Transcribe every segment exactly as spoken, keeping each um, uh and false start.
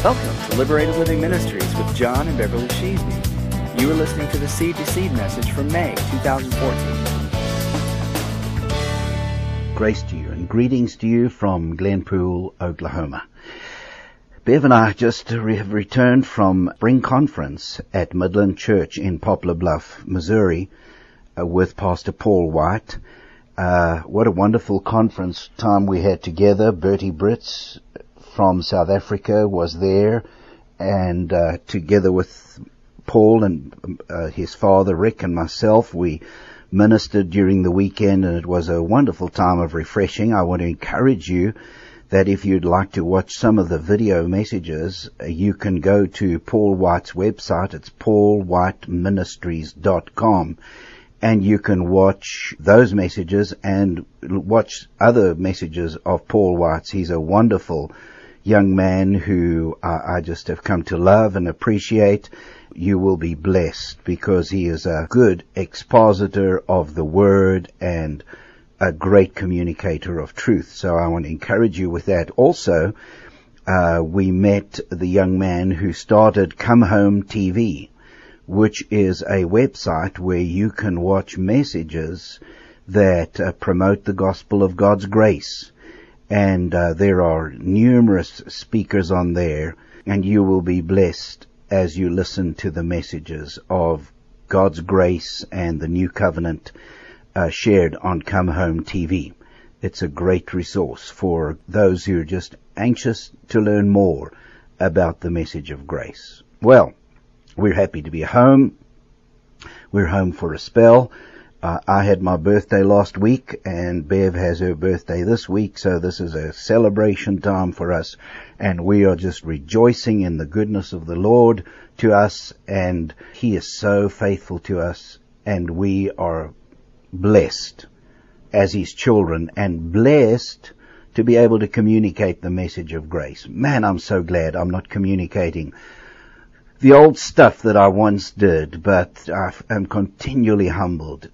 Welcome to Liberated Living Ministries with John and Beverly Sheasney. You are listening to the Seed to Seed message from May twenty fourteen. Grace to you and greetings to you from Glenpool, Oklahoma. Bev and I just have returned from Spring Conference at Midland Church in Poplar Bluff, Missouri, uh, with Pastor Paul White. Uh, what a wonderful conference time we had together. Bertie Brits from South Africa was there, and uh, together with Paul and uh, his father Rick and myself, we ministered during the weekend, and it was a wonderful time of refreshing. I want to encourage you that if you'd like to watch some of the video messages, you can go to Paul White's website. It's paul white ministries dot com. And you can watch those messages and watch other messages of Paul White's. He's a wonderful young man who I, I just have come to love and appreciate. You will be blessed because he is a good expositor of the Word and a great communicator of truth. So I want to encourage you with that. Also, uh, we met the young man who started Come Home T V, which is a website where you can watch messages that uh, promote the gospel of God's grace. And uh, there are numerous speakers on there, and you will be blessed as you listen to the messages of God's grace and the new covenant uh, shared on Come Home T V. It's a great resource for those who are just anxious to learn more about the message of grace. Well, we're happy to be home. We're home for a spell. Uh, I had my birthday last week, and Bev has her birthday this week, so this is a celebration time for us, and we are just rejoicing in the goodness of the Lord to us, and He is so faithful to us, and we are blessed as His children, and blessed to be able to communicate the message of grace. Man, I'm so glad I'm not communicating the old stuff that I once did, but I am continually humbled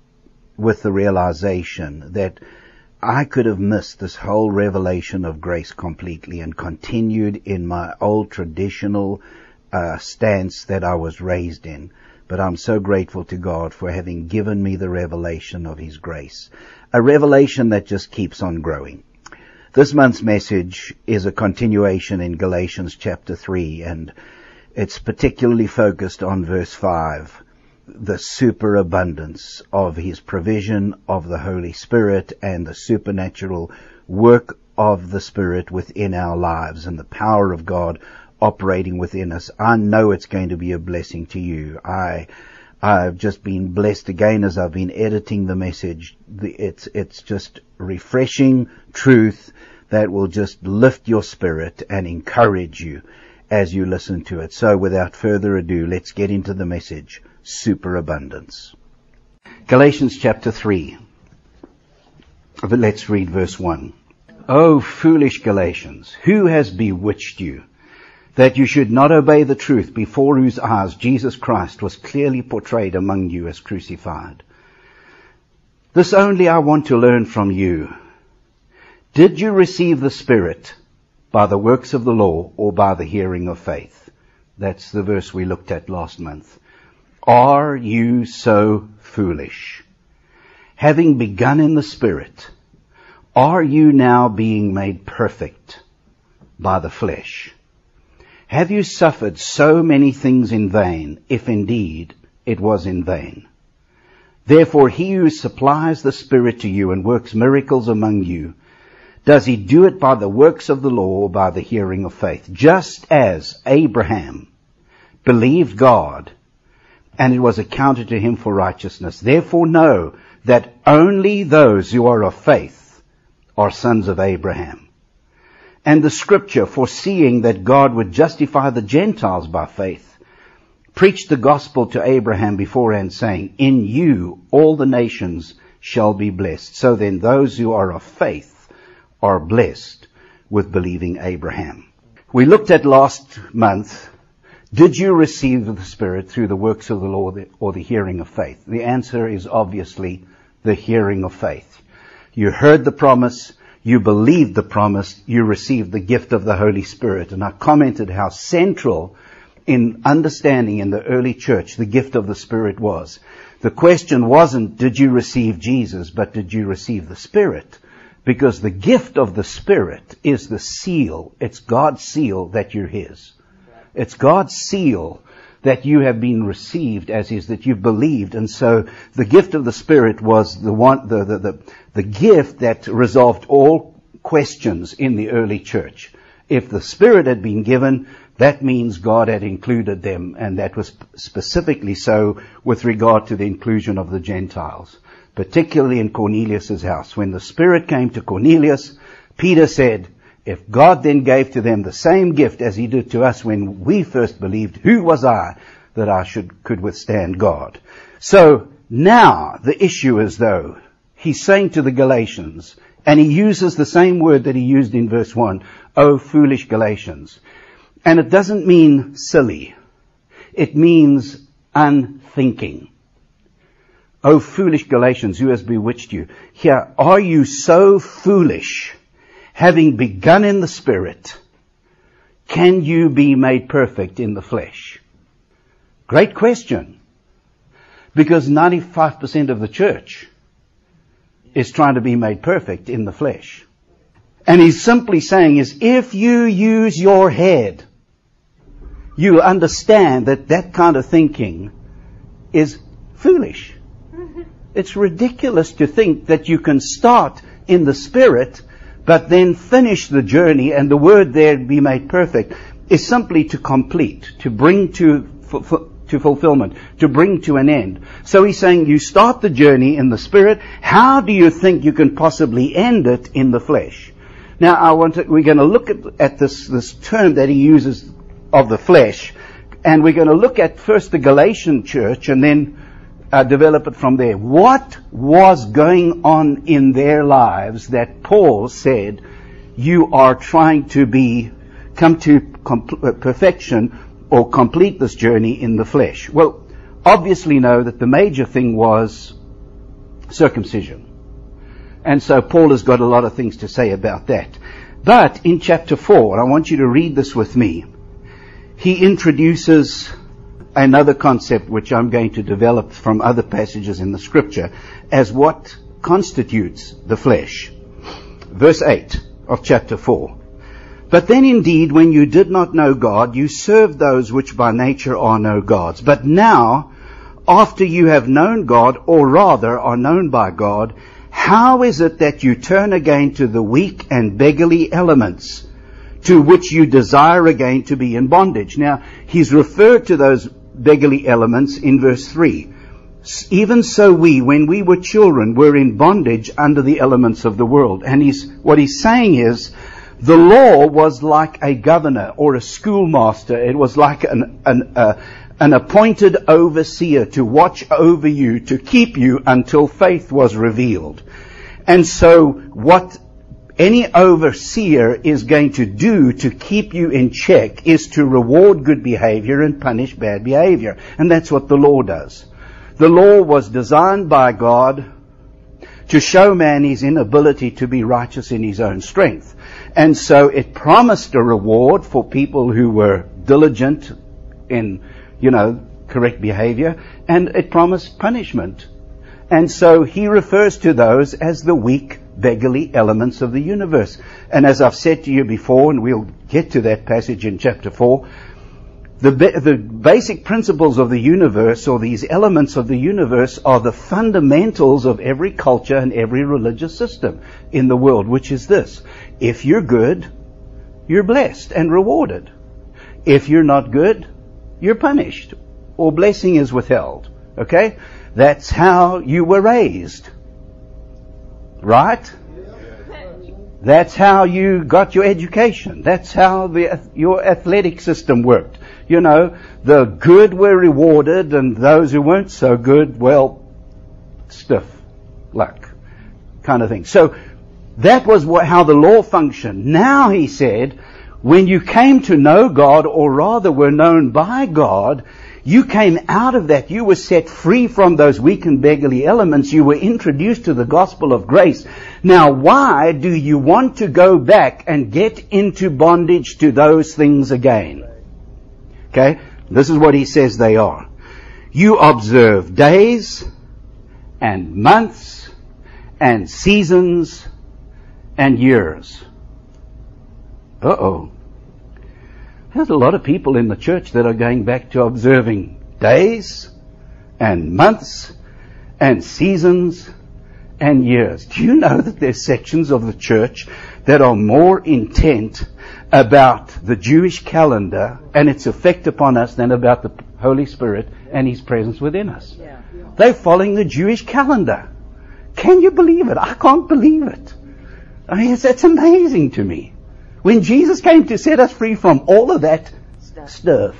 with the realization that I could have missed this whole revelation of grace completely and continued in my old traditional uh, stance that I was raised in. But I'm so grateful to God for having given me the revelation of His grace, a revelation that just keeps on growing. This month's message is a continuation in Galatians chapter three, and it's particularly focused on verse five, the superabundance of His provision of the Holy Spirit and the supernatural work of the Spirit within our lives and the power of God operating within us. I know it's going to be a blessing to you. I, I've just been blessed again as I've been editing the message. It's, it's just refreshing truth that will just lift your spirit and encourage you as you listen to it. So without further ado, let's get into the message, superabundance. Galatians chapter three. Let's read verse one. O foolish Galatians, who has bewitched you, that you should not obey the truth, before whose eyes Jesus Christ was clearly portrayed among you as crucified? This only I want to learn from you. Did you receive the Spirit by the works of the law or by the hearing of faith? That's the verse we looked at last month. Are you so foolish? Having begun in the Spirit, are you now being made perfect by the flesh? Have you suffered so many things in vain, if indeed it was in vain? Therefore he who supplies the Spirit to you and works miracles among you, does he do it by the works of the law or by the hearing of faith? Just as Abraham believed God, and it was accounted to him for righteousness. Therefore know that only those who are of faith are sons of Abraham. And the Scripture, foreseeing that God would justify the Gentiles by faith, preached the gospel to Abraham beforehand, saying, in you all the nations shall be blessed. So then those who are of faith are blessed with believing Abraham. We looked at last month, did you receive the Spirit through the works of the law or the hearing of faith? The answer is obviously the hearing of faith. You heard the promise, you believed the promise, you received the gift of the Holy Spirit. And I commented how central in understanding in the early church the gift of the Spirit was. The question wasn't, did you receive Jesus, but did you receive the Spirit? Because the gift of the Spirit is the seal. It's God's seal that you're His. It's God's seal that you have been received as His, that you've believed. And so the gift of the Spirit was the one, the, the, the, the gift that resolved all questions in the early church. If the Spirit had been given, that means God had included them, and that was specifically so with regard to the inclusion of the Gentiles, particularly in Cornelius' house. When the Spirit came to Cornelius, Peter said, if God then gave to them the same gift as He did to us when we first believed, who was I that I should could withstand God? So now the issue is, though, he's saying to the Galatians, and he uses the same word that he used in verse one, O foolish Galatians. And it doesn't mean silly. It means unthinking. O foolish Galatians, who has bewitched you? Here, are you so foolish? Having begun in the Spirit, can you be made perfect in the flesh? Great question. Because ninety-five percent of the church is trying to be made perfect in the flesh. And he's simply saying is, if you use your head, you understand that that kind of thinking is foolish. It's ridiculous to think that you can start in the Spirit, but then finish the journey, and the word there, be made perfect, is simply to complete, to bring to, to fulfillment, to bring to an end. So he's saying you start the journey in the Spirit. How do you think you can possibly end it in the flesh? Now, I want to, we're going to look at, at this, this term that he uses of the flesh, and we're going to look at first the Galatian church and then uh, develop it from there. What was going on in their lives that Paul said, you are trying to be, come to comp- perfection or complete this journey in the flesh? Well, obviously know that the major thing was circumcision. And so Paul has got a lot of things to say about that. But in chapter four, and I want you to read this with me, he introduces another concept which I'm going to develop from other passages in the Scripture as what constitutes the flesh. Verse eight of chapter four. But then indeed, when you did not know God, you served those which by nature are no gods. But now, after you have known God, or rather are known by God, how is it that you turn again to the weak and beggarly elements to which you desire again to be in bondage? Now, he's referred to those beggarly elements in verse three. Even so we, when we were children, were in bondage under the elements of the world. And he's, what he's saying is, the law was like a governor or a schoolmaster. It was like an, an, uh, an appointed overseer to watch over you, to keep you until faith was revealed. And so what any overseer is going to do to keep you in check is to reward good behavior and punish bad behavior. And that's what the law does. The law was designed by God to show man his inability to be righteous in his own strength. And so it promised a reward for people who were diligent in, you know, correct behavior, and it promised punishment. And so he refers to those as the weak, beggarly elements of the universe. And as I've said to you before, and we'll get to that passage in chapter four, the, ba- the basic principles of the universe, or these elements of the universe, are the fundamentals of every culture and every religious system in the world, which is this: if you're good, you're blessed and rewarded. If you're not good, you're punished, or blessing is withheld. Okay? That's how you were raised. Right? That's how you got your education. That's how the, your athletic system worked. You know, the good were rewarded, and those who weren't so good, well, stiff luck kind of thing. So that was what, how the law functioned. Now, he said, when you came to know God, or rather were known by God, you came out of that. You were set free from those weak and beggarly elements. You were introduced to the gospel of grace. Now, why do you want to go back and get into bondage to those things again? Okay, this is what he says they are. You observe days and months and seasons and years. Uh-oh. There's a lot of people in the church that are going back to observing days and months and seasons and years. Do you know that there's sections of the church that are more intent about the Jewish calendar and its effect upon us than about the Holy Spirit and His presence within us? Yeah. They're following the Jewish calendar. Can you believe it? I can't believe it. I mean, it's, it's amazing to me. When Jesus came to set us free from all of that stuff, stuff.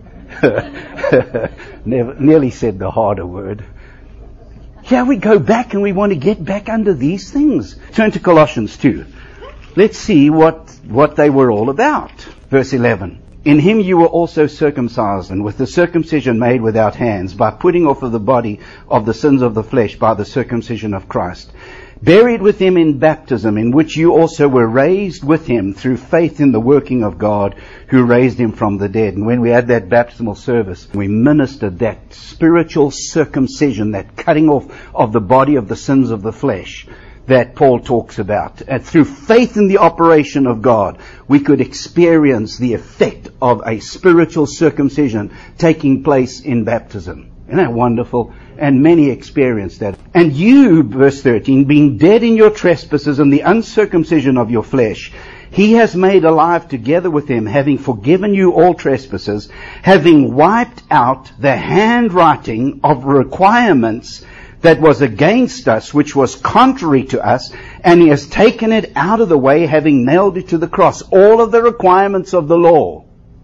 Never, nearly said the harder word. Yeah, we go back and we want to get back under these things. Turn to Colossians two. Let's see what, what they were all about. Verse eleven. In Him you were also circumcised, and with the circumcision made without hands, by putting off of the body of the sins of the flesh by the circumcision of Christ. Buried with Him in baptism, in which you also were raised with Him through faith in the working of God, who raised Him from the dead. And when we had that baptismal service, we ministered that spiritual circumcision, that cutting off of the body of the sins of the flesh that Paul talks about. And through faith in the operation of God, we could experience the effect of a spiritual circumcision taking place in baptism. Isn't that wonderful? And many experienced that. And you, verse thirteen, being dead in your trespasses and the uncircumcision of your flesh, He has made alive together with Him, having forgiven you all trespasses, having wiped out the handwriting of requirements that was against us, which was contrary to us, and He has taken it out of the way, having nailed it to the cross. All of the requirements of the law.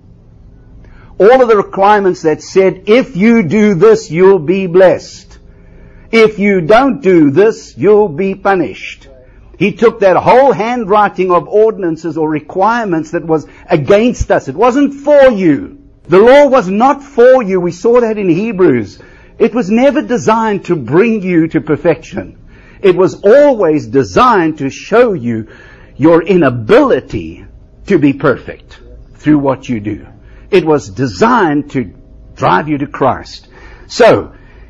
All of the requirements that said, if you do this, you'll be blessed. If you don't do this, you'll be punished. He took that whole handwriting of ordinances or requirements that was against us. It wasn't for you. The law was not for you. We saw that in Hebrews. It was never designed to bring you to perfection. It was always designed to show you your inability to be perfect through what you do. It was designed to drive you to Christ. So,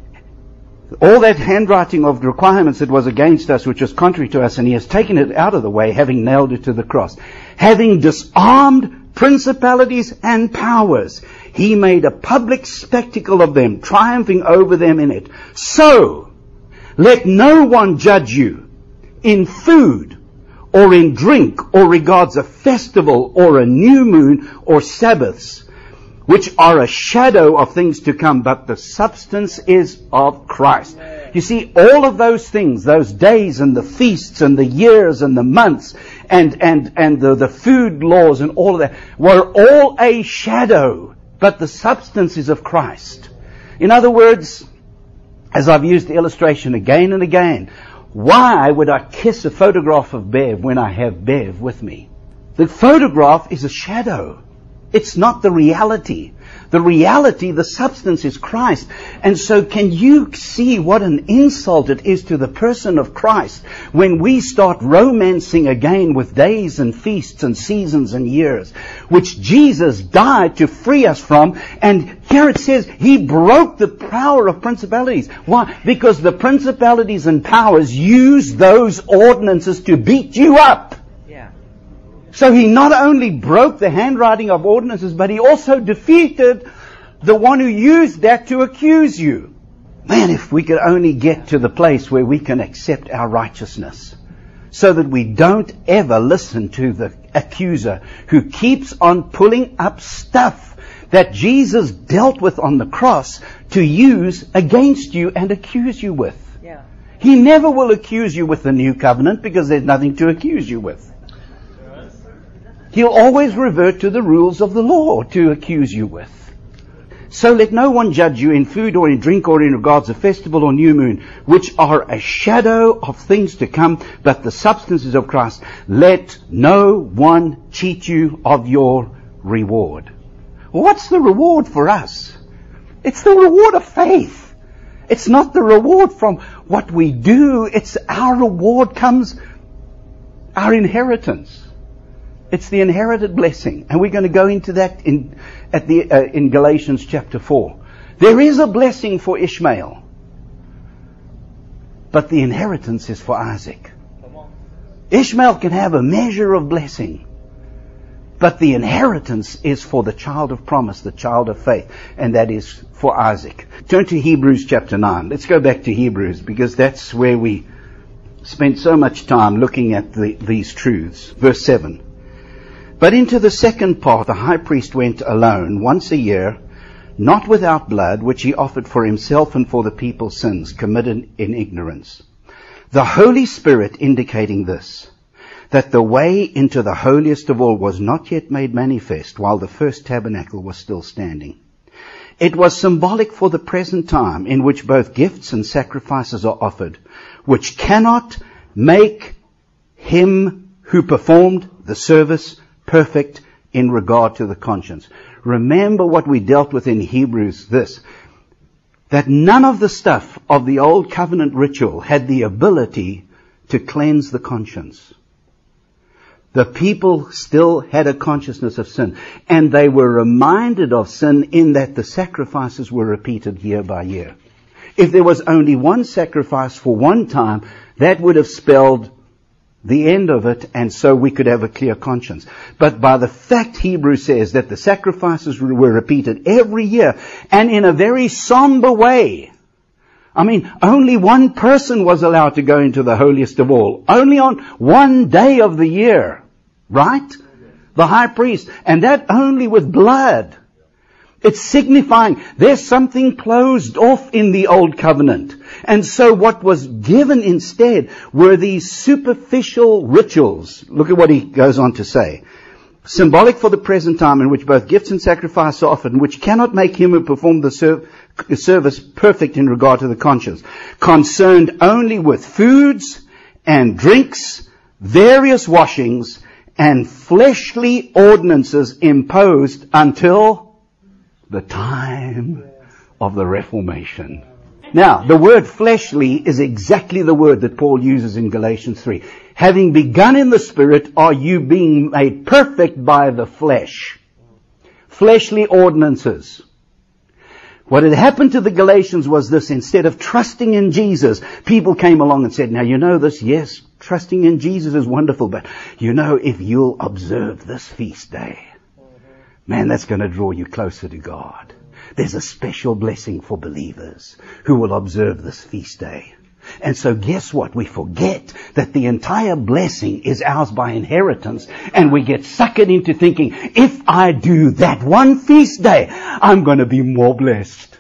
all that handwriting of requirements that was against us, which was contrary to us, and He has taken it out of the way, having nailed it to the cross. Having disarmed principalities and powers, He made a public spectacle of them, triumphing over them in it. So, let no one judge you in food or in drink or regards a festival or a new moon or Sabbaths, which are a shadow of things to come, but the substance is of Christ. You see, all of those things, those days and the feasts and the years and the months and, and, and the, the food laws and all of that were all a shadow, but the substance is of Christ. In other words, as I've used the illustration again and again, why would I kiss a photograph of Bev when I have Bev with me? The photograph is a shadow. It's not the reality. The reality, the substance is Christ. And so can you see what an insult it is to the person of Christ when we start romancing again with days and feasts and seasons and years, which Jesus died to free us from. And here it says He broke the power of principalities. Why? Because the principalities and powers use those ordinances to beat you up. So He not only broke the handwriting of ordinances, but He also defeated the one who used that to accuse you. Man, if we could only get to the place where we can accept our righteousness, so that we don't ever listen to the accuser who keeps on pulling up stuff that Jesus dealt with on the cross to use against you and accuse you with. Yeah. He never will accuse you with the new covenant because there's nothing to accuse you with. He'll always revert to the rules of the law to accuse you with. So let no one judge you in food or in drink or in regards of festival or new moon, which are a shadow of things to come, but the substances of Christ. Let no one cheat you of your reward. What's the reward for us? It's the reward of faith. It's not the reward from what we do. It's our reward comes our inheritance. It's the inherited blessing. And we're going to go into that in, at the, uh, in Galatians chapter four. There is a blessing for Ishmael. But the inheritance is for Isaac. Ishmael can have a measure of blessing. But the inheritance is for the child of promise, the child of faith. And that is for Isaac. Turn to Hebrews chapter nine. Let's go back to Hebrews, because that's where we spent so much time looking at the, these truths. Verse seven. But into the second part the high priest went alone once a year, not without blood, which he offered for himself and for the people's sins committed in ignorance. The Holy Spirit indicating this, that the way into the holiest of all was not yet made manifest while the first tabernacle was still standing. It was symbolic for the present time in which both gifts and sacrifices are offered, which cannot make him who performed the service perfect in regard to the conscience. Remember what we dealt with in Hebrews, this, that none of the stuff of the old covenant ritual had the ability to cleanse the conscience. The people still had a consciousness of sin, and they were reminded of sin in that the sacrifices were repeated year by year. If there was only one sacrifice for one time, that would have spelled the end of it, and so we could have a clear conscience. But by the fact Hebrews says that the sacrifices were repeated every year, and in a very somber way. I mean, only one person was allowed to go into the holiest of all. Only on one day of the year. Right? The high priest. And that only with blood. It's signifying there's something closed off in the old covenant. And so what was given instead were these superficial rituals. Look at what he goes on to say. Symbolic for the present time in which both gifts and sacrifice are offered, and which cannot make him who performed the serv- service perfect in regard to the conscience. Concerned only with foods and drinks, various washings, and fleshly ordinances imposed until the time of the Reformation. Now, the word fleshly is exactly the word that Paul uses in Galatians three. Having begun in the Spirit, are you being made perfect by the flesh? Fleshly ordinances. What had happened to the Galatians was this: instead of trusting in Jesus, people came along and said, now you know this, yes, trusting in Jesus is wonderful, but you know, if you'll observe this feast day, man, that's going to draw you closer to God. There's a special blessing for believers who will observe this feast day. And so guess what? We forget that the entire blessing is ours by inheritance, and we get suckered into thinking, if I do that one feast day, I'm going to be more blessed.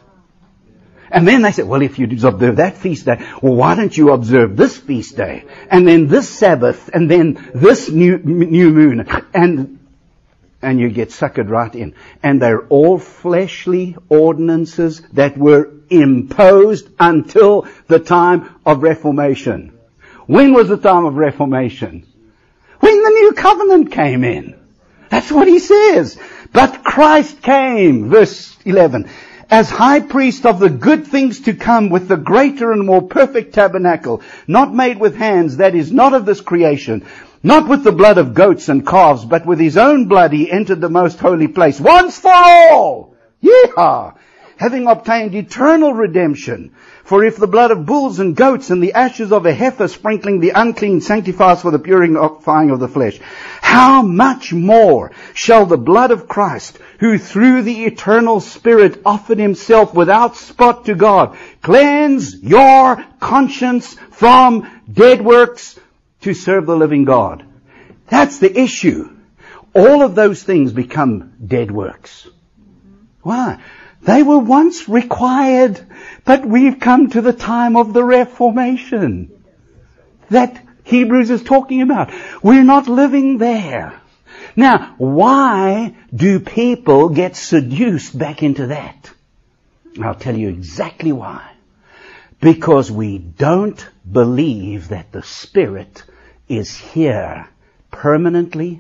And then they say, well, if you observe that feast day, well, why don't you observe this feast day? And then this Sabbath, and then this new, new moon, and And you get suckered right in. And they're all fleshly ordinances that were imposed until the time of Reformation. When was the time of Reformation? When the new covenant came in. That's what he says. But Christ came, verse eleven, as high priest of the good things to come with the greater and more perfect tabernacle, not made with hands, that is not of this creation, not with the blood of goats and calves, but with his own blood he entered the most holy place once for all. Yeehaw! Having obtained eternal redemption. For if the blood of bulls and goats and the ashes of a heifer sprinkling the unclean sanctifies for the purifying of the flesh, how much more shall the blood of Christ, who through the eternal Spirit offered himself without spot to God, cleanse your conscience from dead works to serve the living God. That's the issue. All of those things become dead works. Why? They were once required, but we've come to the time of the Reformation that Hebrews is talking about. We're not living there. Now, why do people get seduced back into that? I'll tell you exactly why. Because we don't believe that the Spirit is here permanently,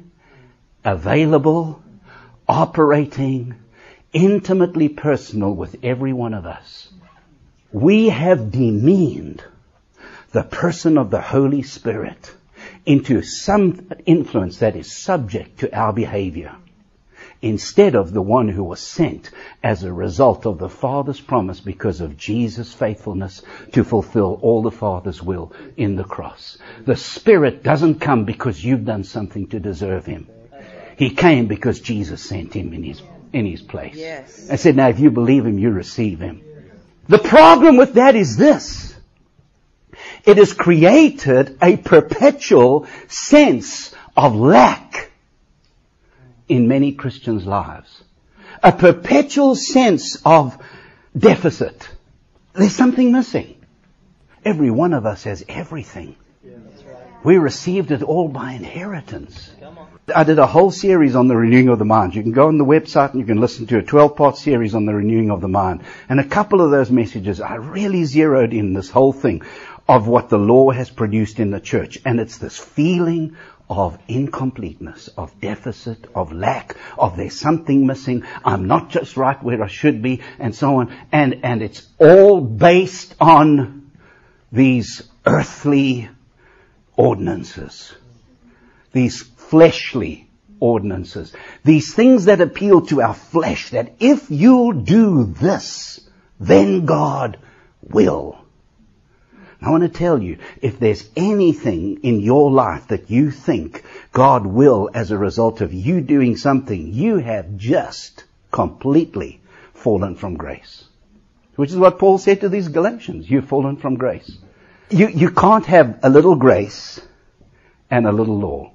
available, operating, intimately personal with every one of us. We have demeaned the person of the Holy Spirit into some influence that is subject to our behavior, instead of the one who was sent as a result of the Father's promise because of Jesus' faithfulness to fulfill all the Father's will in the cross. The Spirit doesn't come because you've done something to deserve Him. He came because Jesus sent Him in His, in His place. Yes. I said, now if you believe Him, you receive Him. The problem with that is this. It has created a perpetual sense of lack in many Christians' lives. A perpetual sense of deficit. There's something missing. Every one of us has everything. We received it all by inheritance. I did a whole series on the renewing of the mind. You can go on the website and you can listen to a twelve-part series on the renewing of the mind. And a couple of those messages, I really zeroed in this whole thing of what the law has produced in the church. And it's this feeling of incompleteness, of deficit, of lack, of there's something missing, I'm not just right where I should be, and so on. And, and it's all based on these earthly ordinances, these fleshly ordinances, these things that appeal to our flesh, that if you'll do this, then God will. I want to tell you, if there's anything in your life that you think God will as a result of you doing something, you have just completely fallen from grace. Which is what Paul said to these Galatians. You've fallen from grace. You, you can't have a little grace and a little law.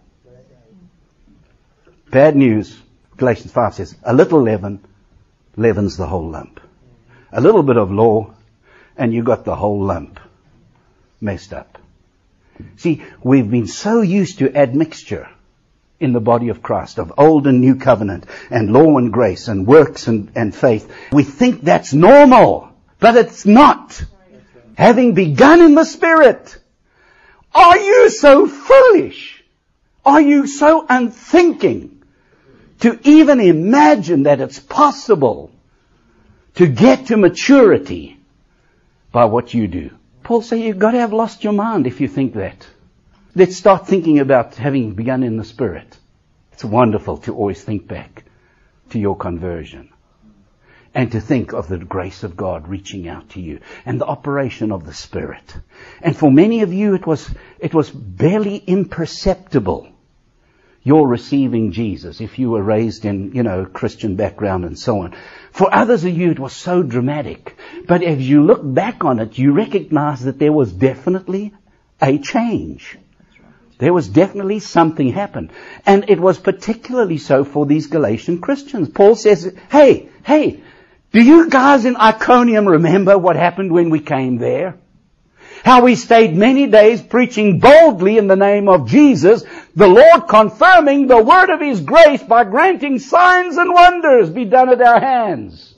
Bad news. Galatians five says, a little leaven leavens the whole lump. A little bit of law and you got the whole lump messed up. See, we've been so used to admixture in the body of Christ, of old and new covenant, and law and grace, and works and, and faith. We think that's normal, but it's not. Having begun in the Spirit, are you so foolish? Are you so unthinking to even imagine that it's possible to get to maturity by what you do? Paul said you've got to have lost your mind if you think that. Let's start thinking about having begun in the Spirit. It's wonderful to always think back to your conversion and to think of the grace of God reaching out to you and the operation of the Spirit. And for many of you, it was, it was barely imperceptible, your receiving Jesus, if you were raised in, you know, Christian background and so on. For others of you, it was so dramatic. But as you look back on it, you recognize that there was definitely a change. There was definitely something happened. And it was particularly so for these Galatian Christians. Paul says, hey, hey, do you guys in Iconium remember what happened when we came there? How we stayed many days preaching boldly in the name of Jesus, the Lord confirming the word of His grace by granting signs and wonders be done at our hands.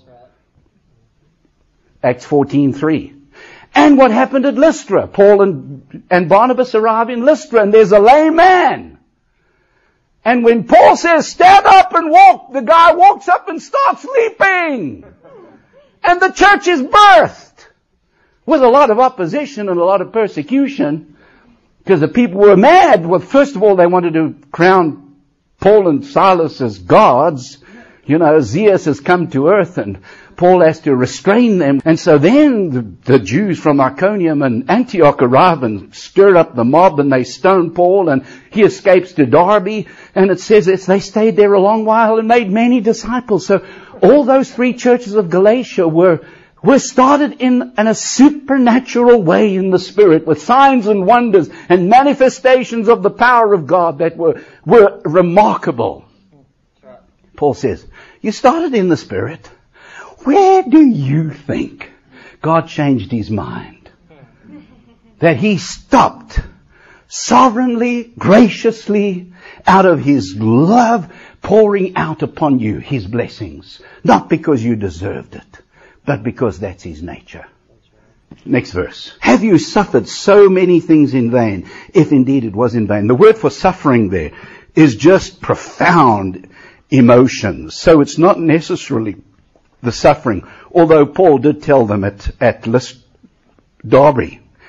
Acts fourteen three. And what happened at Lystra? Paul and, and Barnabas arrive in Lystra and there's a lame man. And when Paul says, stand up and walk, the guy walks up and starts leaping. And the church is birthed. With a lot of opposition and a lot of persecution, because the people were mad. Well, first of all, they wanted to crown Paul and Silas as gods. You know, Zeus has come to earth and Paul has to restrain them. And so then the, the Jews from Iconium and Antioch arrive and stir up the mob and they stone Paul and he escapes to Derbe. And it says that they stayed there a long while and made many disciples. So all those three churches of Galatia were were started in, in a supernatural way in the Spirit with signs and wonders and manifestations of the power of God that were, were remarkable. Paul says, you started in the Spirit. Where do you think God changed His mind? That He stopped sovereignly, graciously, out of His love, pouring out upon you His blessings. Not because you deserved it, but because that's His nature. Next verse. Have you suffered so many things in vain, if indeed it was in vain? The word for suffering there is just profound emotions. So it's not necessarily the suffering, although Paul did tell them at, at Derbe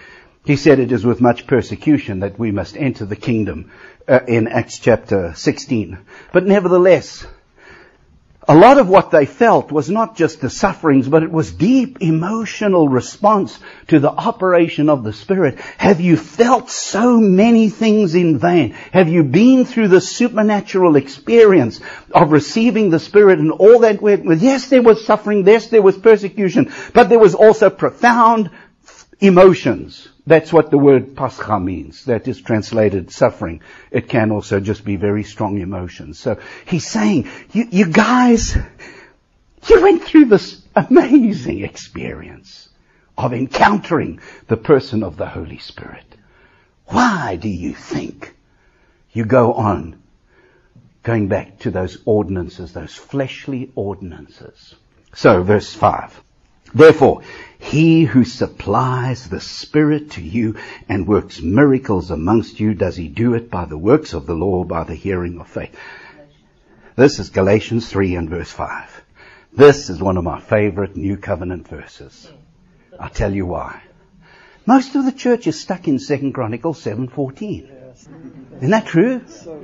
He said it is with much persecution that we must enter the kingdom uh, in Acts chapter sixteen. But nevertheless, a lot of what they felt was not just the sufferings, but it was deep emotional response to the operation of the Spirit. Have you felt so many things in vain? Have you been through the supernatural experience of receiving the Spirit and all that went with? Yes, there was suffering. Yes, there was persecution. But there was also profound emotions. That's what the word pascha means. That is translated suffering. It can also just be very strong emotions. So he's saying, you, you guys, you went through this amazing experience of encountering the person of the Holy Spirit. Why do you think you go on going back to those ordinances, those fleshly ordinances? So, verse five. Therefore, he who supplies the Spirit to you and works miracles amongst you, does he do it by the works of the law or by the hearing of faith? This is Galatians three and verse five. This is one of my favorite New Covenant verses. I'll tell you why. Most of the church is stuck in Second Chronicles seven fourteen. Isn't that true?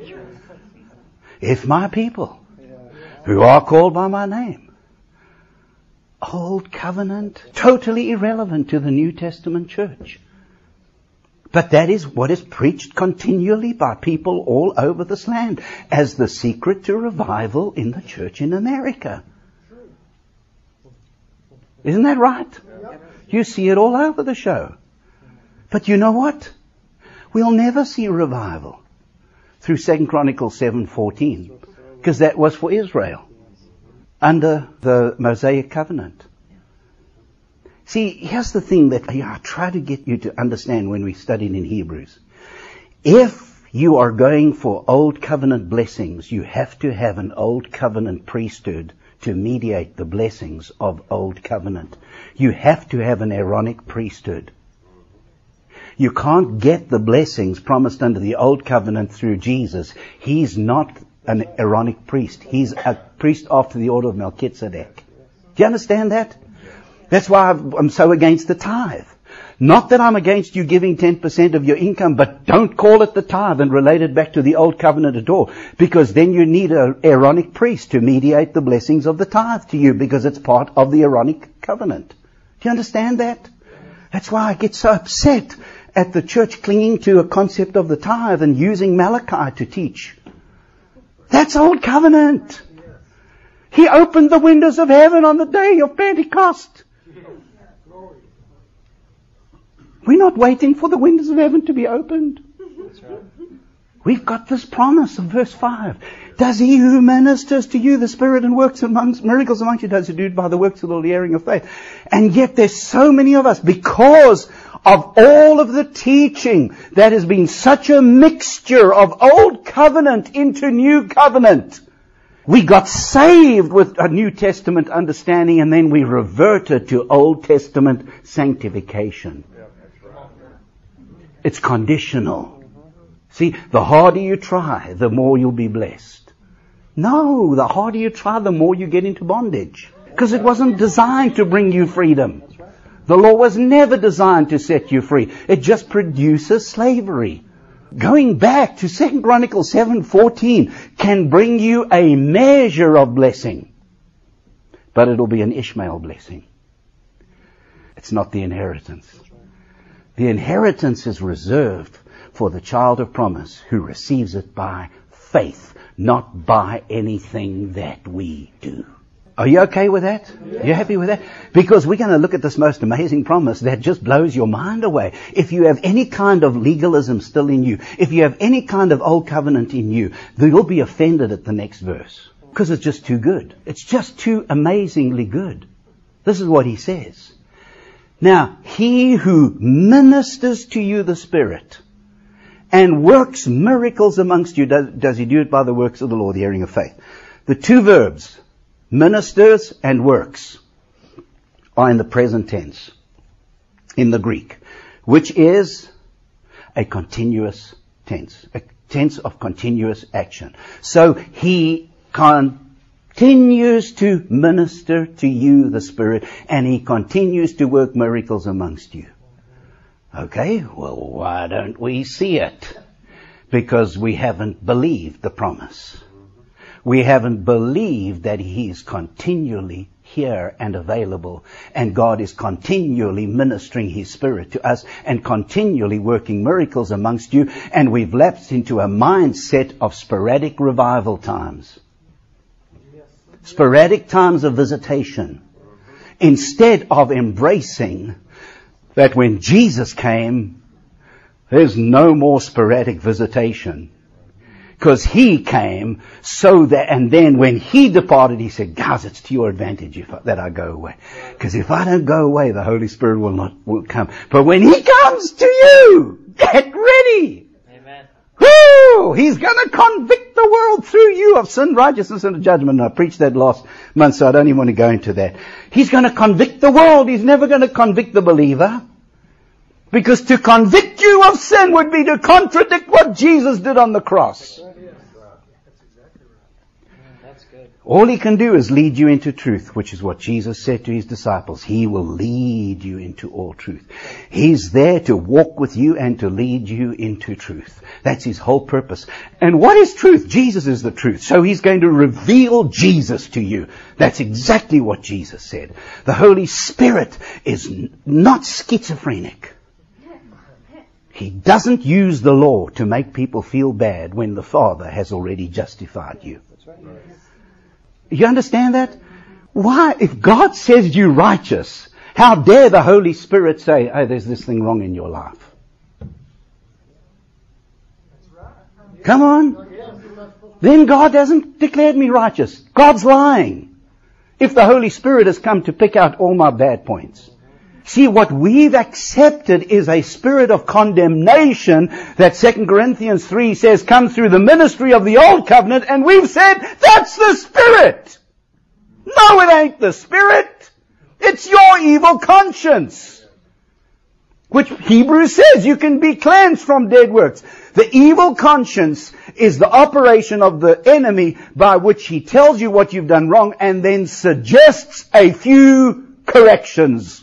If my people, who are called by my name, Old Covenant, totally irrelevant to the New Testament church. But that is what is preached continually by people all over this land as the secret to revival in the church in America. Isn't that right? You see it all over the show. But you know what? We'll never see revival through Second Chronicles seven fourteen, because that was for Israel under the Mosaic covenant. See, here's the thing that I try to get you to understand when we studied in Hebrews. If you are going for old covenant blessings, you have to have an old covenant priesthood to mediate the blessings of old covenant. You have to have an Aaronic priesthood. You can't get the blessings promised under the old covenant through Jesus. He's not an Aaronic priest. He's a priest after the order of Melchizedek. Do you understand that? That's why I'm so against the tithe. Not that I'm against you giving ten percent of your income, but don't call it the tithe and relate it back to the old covenant at all. Because then you need an Aaronic priest to mediate the blessings of the tithe to you, because it's part of the Aaronic covenant. Do you understand that? That's why I get so upset at the church clinging to a concept of the tithe and using Malachi to teach. That's old covenant. He opened the windows of heaven on the day of Pentecost. We're not waiting for the windows of heaven to be opened. We've got this promise of verse five. Does he who ministers to you the Spirit and works amongst miracles amongst you, does he do it by the works of the hearing of faith? And yet there's so many of us, because of all of the teaching that has been such a mixture of old covenant into new covenant. We got saved with a New Testament understanding, and then we reverted to Old Testament sanctification. It's conditional. See, the harder you try, the more you'll be blessed. No, the harder you try, the more you get into bondage. Because it wasn't designed to bring you freedom. The law was never designed to set you free. It just produces slavery. Going back to Second Chronicles seven fourteen can bring you a measure of blessing. But it'll be an Ishmael blessing. It's not the inheritance. The inheritance is reserved for the child of promise who receives it by faith, not by anything that we do. Are you okay with that? Yeah. You happy with that? Because we're going to look at this most amazing promise that just blows your mind away. If you have any kind of legalism still in you, if you have any kind of old covenant in you, you'll be offended at the next verse. Because it's just too good. It's just too amazingly good. This is what he says. Now, he who ministers to you the Spirit and works miracles amongst you, does, does he do it by the works of the law, the hearing of faith? The two verbs, ministers and works, are in the present tense in the Greek, which is a continuous tense, a tense of continuous action. So he continues to minister to you the Spirit, and he continues to work miracles amongst you. Okay, well, why don't we see it? Because we haven't believed the promise. We haven't believed that He's continually here and available, and God is continually ministering His Spirit to us and continually working miracles amongst you, and we've lapsed into a mindset of sporadic revival times. Sporadic times of visitation. Instead of embracing that when Jesus came, there's no more sporadic visitation. Because He came so that, and then when He departed, He said, guys, it's to your advantage if I, that I go away. Because if I don't go away, the Holy Spirit will not, will come. But when He comes to you, get ready. Amen. Woo! He's gonna convict the world through you of sin, righteousness, and judgment. And I preached that last month, so I don't even want to go into that. He's gonna convict the world. He's never gonna convict the believer. Because to convict you of sin would be to contradict what Jesus did on the cross. All He can do is lead you into truth, which is what Jesus said to His disciples. He will lead you into all truth. He's there to walk with you and to lead you into truth. That's His whole purpose. And what is truth? Jesus is the truth. So He's going to reveal Jesus to you. That's exactly what Jesus said. The Holy Spirit is n- not schizophrenic. He doesn't use the law to make people feel bad when the Father has already justified you. You understand that? Why, if God says you righteous, how dare the Holy Spirit say, oh, there's this thing wrong in your life? Come on. Then God hasn't declared me righteous. God's lying. If the Holy Spirit has come to pick out all my bad points. See, what we've accepted is a spirit of condemnation that Second Corinthians three says come through the ministry of the Old Covenant, and we've said, that's the Spirit! No, it ain't the Spirit! It's your evil conscience! Which Hebrews says you can be cleansed from dead works. The evil conscience is the operation of the enemy by which he tells you what you've done wrong and then suggests a few corrections,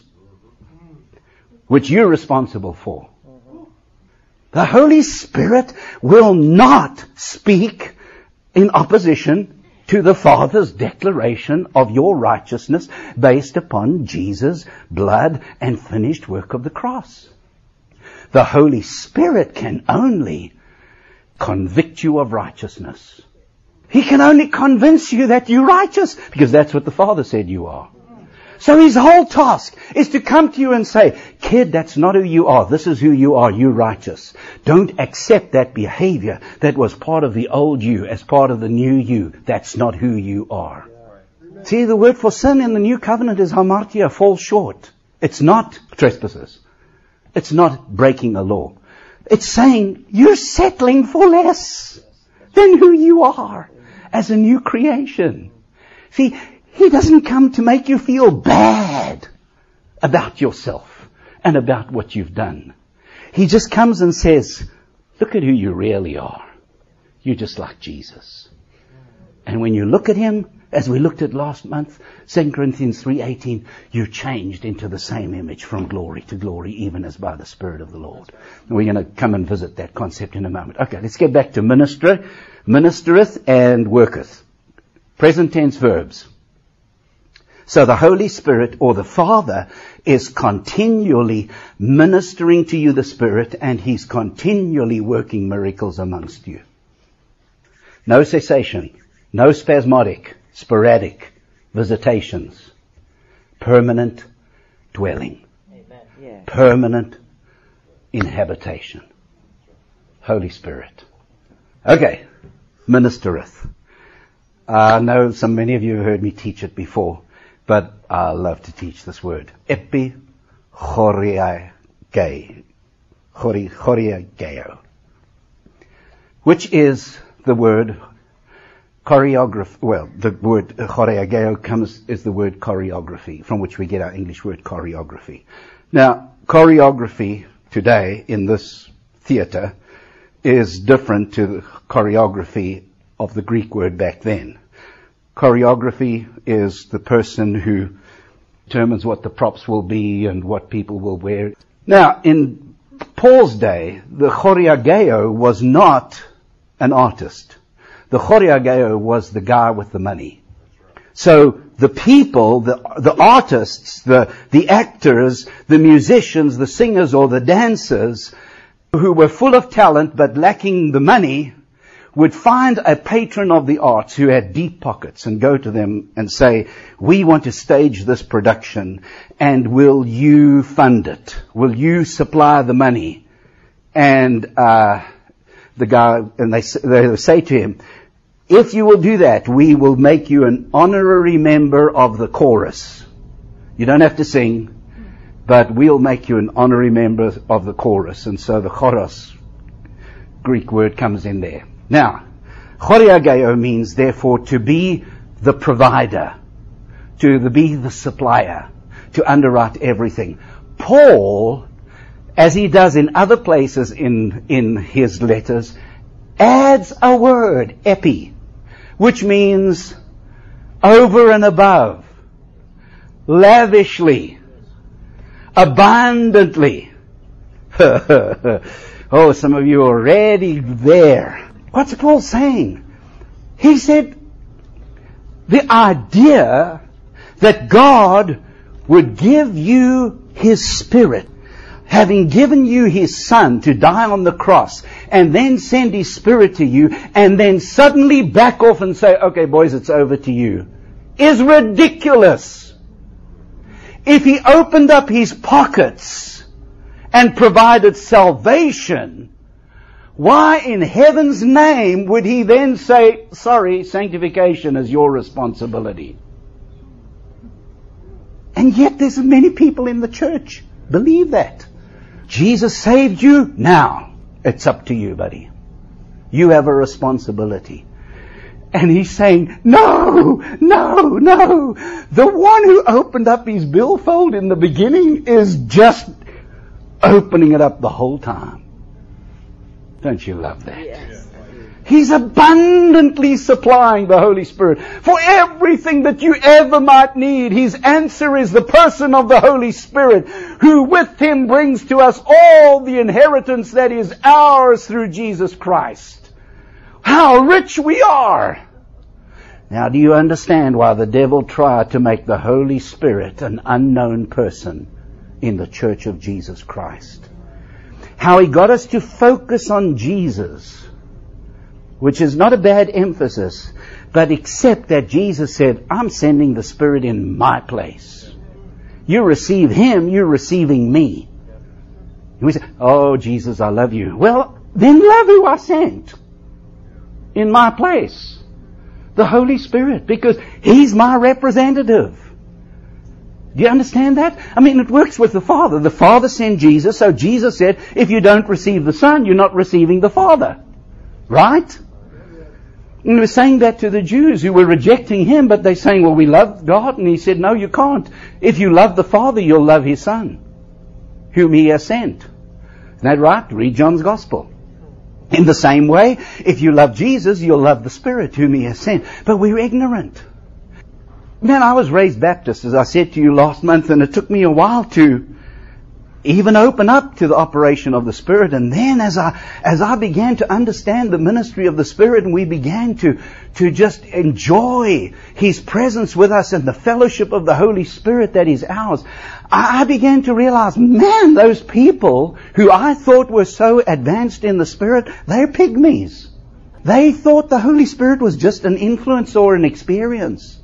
which you're responsible for. The Holy Spirit will not speak in opposition to the Father's declaration of your righteousness based upon Jesus' blood and finished work of the cross. The Holy Spirit can only convict you of righteousness. He can only convince you that you're righteous, because that's what the Father said you are. So His whole task is to come to you and say, kid, that's not who you are. This is who you are. You're righteous. Don't accept that behavior that was part of the old you as part of the new you. That's not who you are. See, the word for sin in the new covenant is hamartia, fall short. It's not trespasses. It's not breaking a law. It's saying you're settling for less than who you are as a new creation. See, He doesn't come to make you feel bad about yourself and about what you've done. He just comes and says, look at who you really are. You're just like Jesus. And when you look at Him, as we looked at last month, Second Corinthians three eighteen, you're changed into the same image from glory to glory, even as by the Spirit of the Lord. And we're going to come and visit that concept in a moment. Okay, let's get back to minister, ministereth and worketh. Present tense verbs. So the Holy Spirit, or the Father, is continually ministering to you the Spirit, and He's continually working miracles amongst you. No cessation, no spasmodic, sporadic visitations. Permanent dwelling. Amen. Yeah. Permanent inhabitation. Holy Spirit. Okay, ministereth. I know so many of you have heard me teach it before. But I love to teach this word. Epi choriageo. Choriageo. Which is the word choreography. Well, the word choriageo comes, is the word choreography, from which we get our English word choreography. Now, choreography today in this theater is different to the choreography of the Greek word back then. Choreography is the person who determines what the props will be and what people will wear. Now, in Paul's day, the Choriageo was not an artist. The Choriageo was the guy with the money. So the people, the, the artists, the, the actors, the musicians, the singers or the dancers who were full of talent but lacking the money would find a patron of the arts who had deep pockets and go to them and say, we want to stage this production and will you fund it? Will you supply the money? And uh the guy, and they, they would say to him, if you will do that, we will make you an honorary member of the chorus. You don't have to sing, but we'll make you an honorary member of the chorus. And so the choros, Greek word, comes in there. Now, choriageo means, therefore, to be the provider, to the, be the supplier, to underwrite everything. Paul, as he does in other places in, in his letters, adds a word, epi, which means over and above, lavishly, abundantly. Oh, some of you are already there. What's Paul saying? He said the idea that God would give you His Spirit, having given you His Son to die on the cross, and then send His Spirit to you, and then suddenly back off and say, okay, boys, it's over to you, is ridiculous. If He opened up His pockets and provided salvation, why in heaven's name would He then say, sorry, sanctification is your responsibility? And yet there's many people in the church believe that. Jesus saved you, now it's up to you, buddy. You have a responsibility. And He's saying, no, no, no. The one who opened up His billfold in the beginning is just opening it up the whole time. Don't you love that? Yes. He's abundantly supplying the Holy Spirit for everything that you ever might need. His answer is the person of the Holy Spirit, who with Him brings to us all the inheritance that is ours through Jesus Christ. How rich we are! Now, do you understand why the devil tried to make the Holy Spirit an unknown person in the Church of Jesus Christ? How he got us to focus on Jesus, which is not a bad emphasis, but except that Jesus said, I'm sending the Spirit in my place. You receive Him, you're receiving me. And we say, oh, Jesus, I love you. Well, then love who I sent in my place. The Holy Spirit, because He's my representative. Do you understand that? I mean, it works with the Father. The Father sent Jesus, so Jesus said, if you don't receive the Son, you're not receiving the Father. Right? And He was saying that to the Jews who were rejecting Him, but they're saying, well, we love God. And He said, no, you can't. If you love the Father, you'll love His Son, whom He has sent. Isn't that right? Read John's Gospel. In the same way, if you love Jesus, you'll love the Spirit whom He has sent. But we're ignorant. Man, I was raised Baptist, as I said to you last month, and it took me a while to even open up to the operation of the Spirit. And then as I as I began to understand the ministry of the Spirit, and we began to, to just enjoy His presence with us and the fellowship of the Holy Spirit that is ours, I, I began to realize, man, those people who I thought were so advanced in the Spirit, they're pygmies. They thought the Holy Spirit was just an influence or an experience.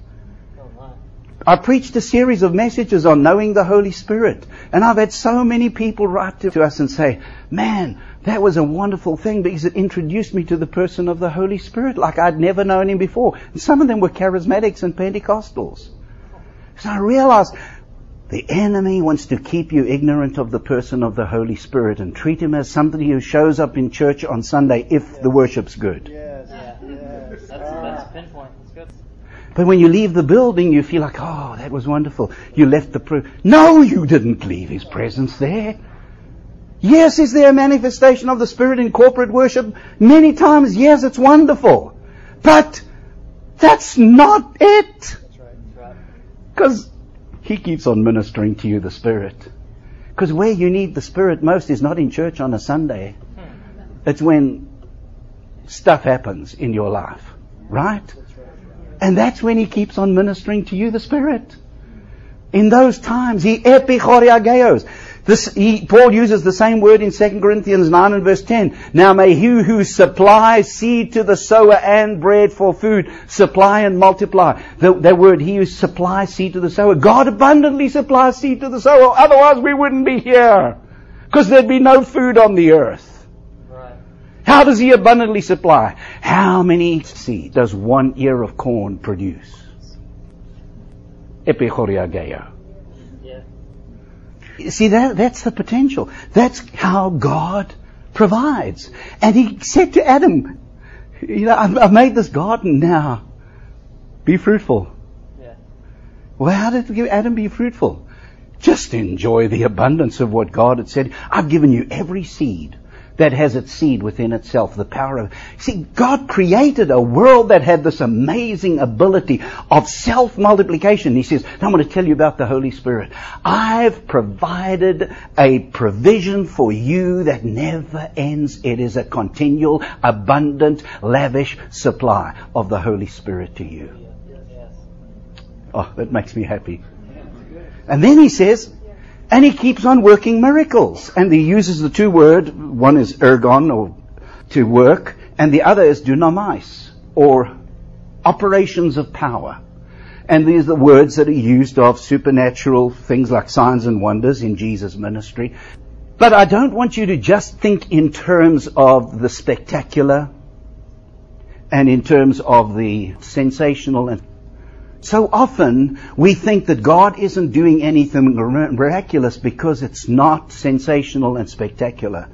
I preached a series of messages on knowing the Holy Spirit. And I've had so many people write to us and say, man, that was a wonderful thing because it introduced me to the person of the Holy Spirit like I'd never known Him before. And some of them were charismatics and Pentecostals. So I realized the enemy wants to keep you ignorant of the person of the Holy Spirit and treat Him as somebody who shows up in church on Sunday if the worship's good. Yes, yes. That's, that's a pinpoint. That's good. But when you leave the building, you feel like, oh, that was wonderful. You left the... Pre- no, you didn't leave His presence there. Yes, is there a manifestation of the Spirit in corporate worship? Many times, yes, it's wonderful. But that's not it. Because He keeps on ministering to you, the Spirit. Because where you need the Spirit most is not in church on a Sunday. It's when stuff happens in your life. Right? And that's when He keeps on ministering to you, the Spirit. In those times, He epichoriageos. This, he, Paul uses the same word in Second Corinthians nine and verse ten. Now may He who supplies seed to the sower and bread for food supply and multiply. The, that word, He who supplies seed to the sower. God abundantly supplies seed to the sower. Otherwise we wouldn't be here. Because there'd be no food on the earth. Right. How does He abundantly supply? How many seed does one ear of corn produce? Epichoriageo. See, that, that's the potential. That's how God provides. And He said to Adam, you know, I've, I've made this garden now. Be fruitful. Yeah. Well, how did Adam be fruitful? Just enjoy the abundance of what God had said. I've given you every seed that has its seed within itself, the power of... See, God created a world that had this amazing ability of self-multiplication. He says, I want to tell you about the Holy Spirit. I've provided a provision for you that never ends. It is a continual, abundant, lavish supply of the Holy Spirit to you. Oh, that makes me happy. And then He says... And He keeps on working miracles. And He uses the two words, one is ergon, or to work, and the other is dunamais, or operations of power. And these are the words that are used of supernatural things like signs and wonders in Jesus' ministry. But I don't want you to just think in terms of the spectacular and in terms of the sensational. And so often we think that God isn't doing anything miraculous because it's not sensational and spectacular.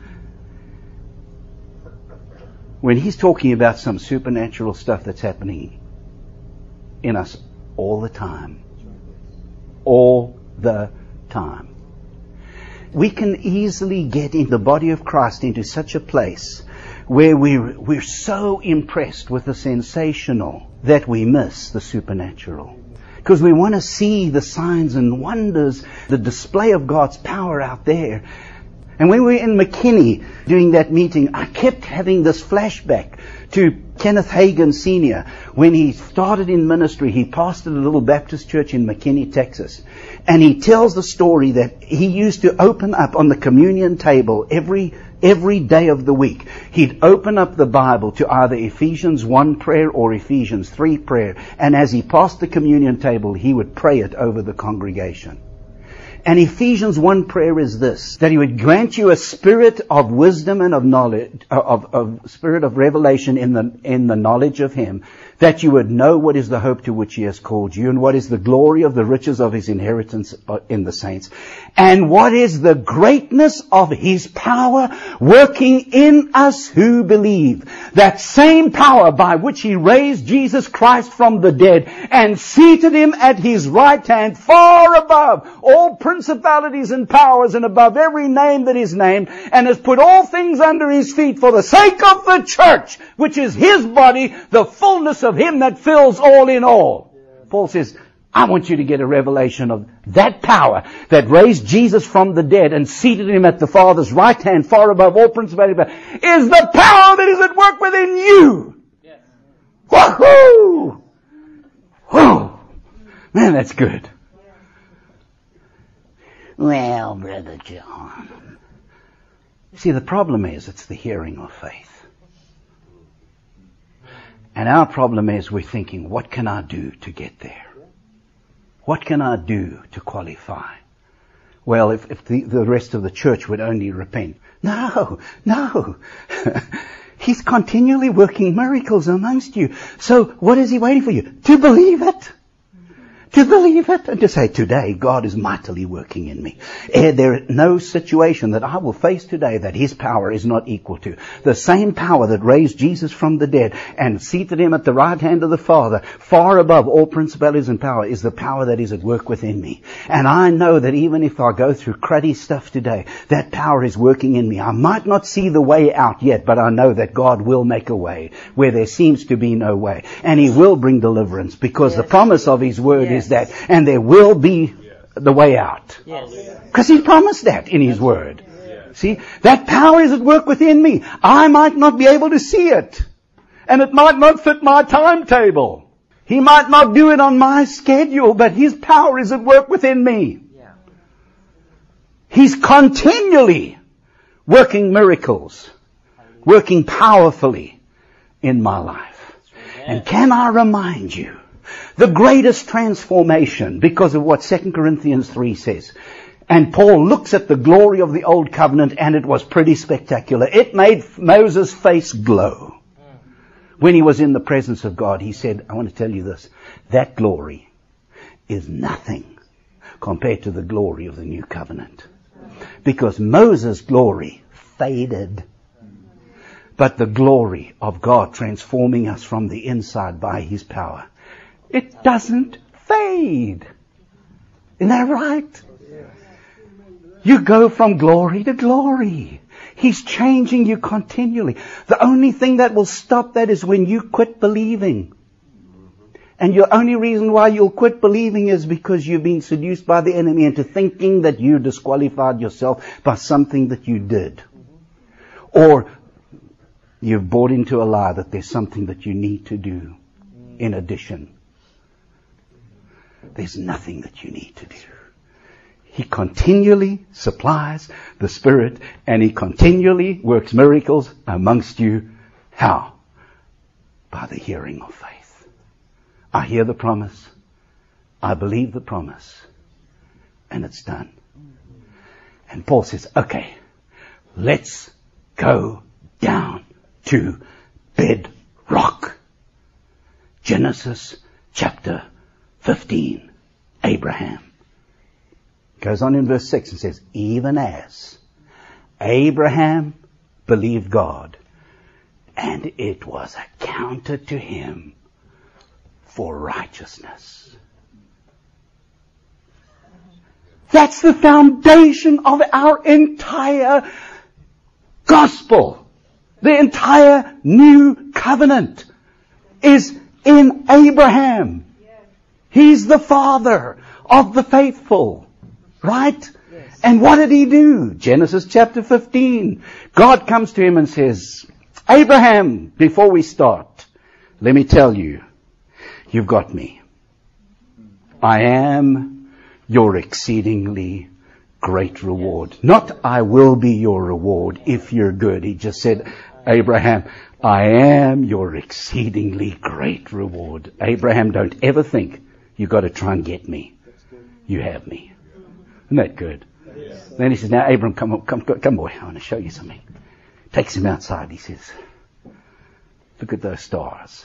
When He's talking about some supernatural stuff that's happening in us all the time. All the time. We can easily get in the body of Christ into such a place where we're, we're so impressed with the sensational that we miss the supernatural. Because we want to see the signs and wonders, the display of God's power out there. And when we were in McKinney doing that meeting, I kept having this flashback to Kenneth Hagin Senior When he started in ministry, he pastored a little Baptist church in McKinney, Texas. And he tells the story that he used to open up on the communion table every Every day of the week. He'd open up the Bible to either Ephesians one prayer or Ephesians three prayer. And as he passed the communion table, he would pray it over the congregation. And Ephesians one prayer is this, that He would grant you a spirit of wisdom and of knowledge, of, of spirit of revelation in the, in the knowledge of Him, that you would know what is the hope to which He has called you, and what is the glory of the riches of His inheritance in the saints, and what is the greatness of His power working in us who believe. That same power by which He raised Jesus Christ from the dead and seated Him at His right hand far above all principalities and powers and above every name that is named, and has put all things under His feet for the sake of the church, which is His body, the fullness of Him that fills all in all. Paul says, I want you to get a revelation of that power that raised Jesus from the dead and seated Him at the Father's right hand far above all principality, is the power that is at work within you. Yes. Woohoo! Whoa! Man, that's good. Well, Brother John. See, the problem is it's the hearing of faith. And our problem is we're thinking, what can I do to get there? What can I do to qualify? Well, if, if the, the rest of the church would only repent. No, no. He's continually working miracles amongst you. So what is He waiting for you? To believe it. To believe it and to say, today God is mightily working in me. There is no situation that I will face today that His power is not equal to. The same power that raised Jesus from the dead and seated Him at the right hand of the Father, far above all principalities and power, is the power that is at work within me. And I know that even if I go through cruddy stuff today, that power is working in me. I might not see the way out yet, but I know that God will make a way where there seems to be no way. And He will bring deliverance, because yes. the promise of His word yes. is that, and there will be the way out. Yes. Because He promised that in His Word. See, that power is at work within me. I might not be able to see it. And it might not fit my timetable. He might not do it on my schedule, but His power is at work within me. Yeah. He's continually working miracles, working powerfully in my life. And can I remind you, the greatest transformation, because of what Second Corinthians three says, and Paul looks at the glory of the Old Covenant, and it was pretty spectacular. It made Moses' face glow. When he was in the presence of God, he said, I want to tell you this, that glory is nothing compared to the glory of the New Covenant. Because Moses' glory faded. But the glory of God transforming us from the inside by His power, it doesn't fade. Isn't that right? You go from glory to glory. He's changing you continually. The only thing that will stop that is when you quit believing. And your only reason why you'll quit believing is because you've been seduced by the enemy into thinking that you disqualified yourself by something that you did. Or you've bought into a lie that there's something that you need to do in addition. There's nothing that you need to do. He continually supplies the Spirit, and He continually works miracles amongst you. How? By the hearing of faith. I hear the promise. I believe the promise. And it's done. And Paul says, okay, let's go down to bedrock. Genesis chapter fifteen. Abraham. Goes on in verse six and says, even as Abraham believed God, and it was accounted to him for righteousness. That's the foundation of our entire gospel. The entire new covenant is in Abraham. He's the father of the faithful. Right? Yes. And what did he do? Genesis chapter fifteen. God comes to him and says, Abraham, before we start, let me tell you, you've got me. I am your exceedingly great reward. Not I will be your reward if you're good. He just said, Abraham, I am your exceedingly great reward. Abraham, don't ever think you've got to try and get me. You have me. Isn't that good? Yes. Then he says, now Abram, come, come, come boy, I want to show you something. Takes him outside. He says, look at those stars.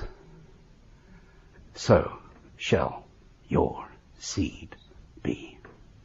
So shall your seed be.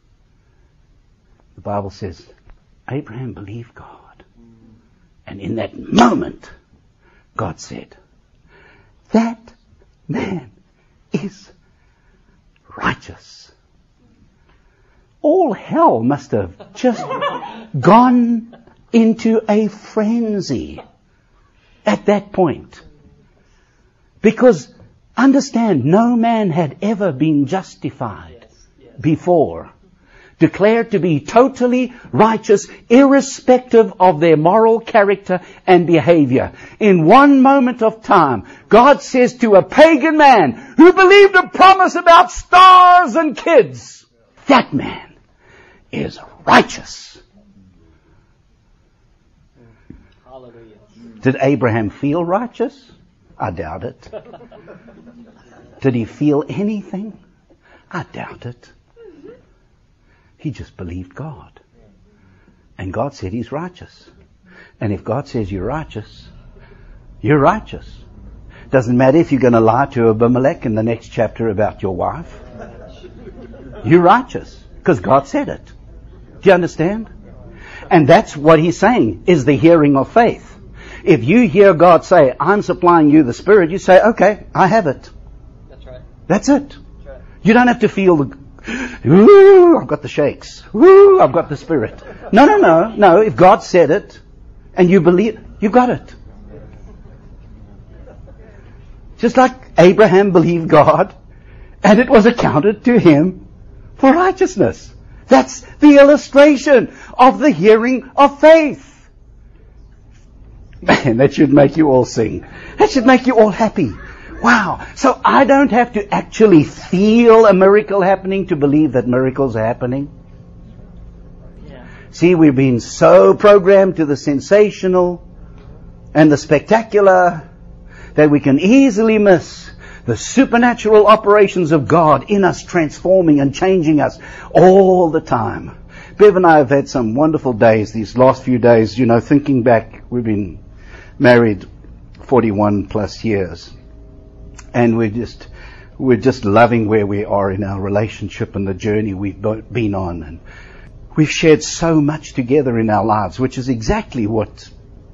The Bible says, Abraham believed God. And in that moment, God said, that man is righteous. All hell must have just gone into a frenzy at that point. Because, understand, no man had ever been justified yes, yes. before. Declared to be totally righteous, irrespective of their moral character and behavior. In one moment of time, God says to a pagan man who believed a promise about stars and kids, that man is righteous. Hallelujah. Did Abraham feel righteous? I doubt it. Did he feel anything? I doubt it. He just believed God. And God said he's righteous. And if God says you're righteous, you're righteous. Doesn't matter if you're going to lie to Abimelech in the next chapter about your wife. You're righteous. Because God said it. Do you understand? And that's what he's saying, is the hearing of faith. If you hear God say, I'm supplying you the Spirit, you say, okay, I have it. That's right. That's it. That's right. You don't have to feel the, ooh, I've got the shakes. Ooh, I've got the Spirit. No, no, no, no. If God said it, and you believe, you got it. Just like Abraham believed God, and it was accounted to him for righteousness. That's the illustration of the hearing of faith. Man, that should make you all sing. That should make you all happy. Wow. So I don't have to actually feel a miracle happening to believe that miracles are happening. Yeah. See, we've been so programmed to the sensational and the spectacular that we can easily miss the supernatural operations of God in us, transforming and changing us all the time. Bev and I have had some wonderful days these last few days, you know, thinking back. We've been married forty-one plus years. And we're just, we're just loving where we are in our relationship and the journey we've been on. And we've shared so much together in our lives, which is exactly what